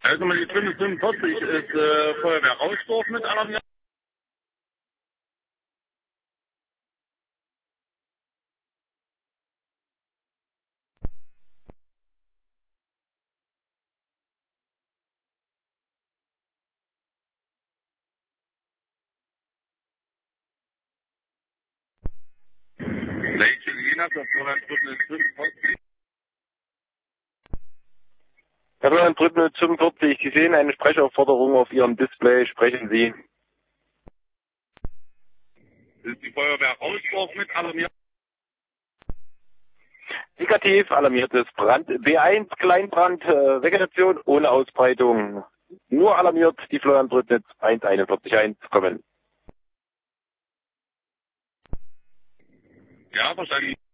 Also mal die 545 ist Feuerwehr Rausdorf mit alarmiert. Welche Jena für Feuerwehr Brücken 45? Herr Florian Brüttner, 45, Sie sehen eine Sprechaufforderung auf Ihrem Display. Sprechen Sie. Ist die Feuerwehr Rausdorf mit alarmiert? Negativ, alarmiertes Brand. B1, Kleinbrand, Vegetation ohne Ausbreitung. Nur alarmiert die Florian Brüttnitz 1411 kommen. Ja, wahrscheinlich.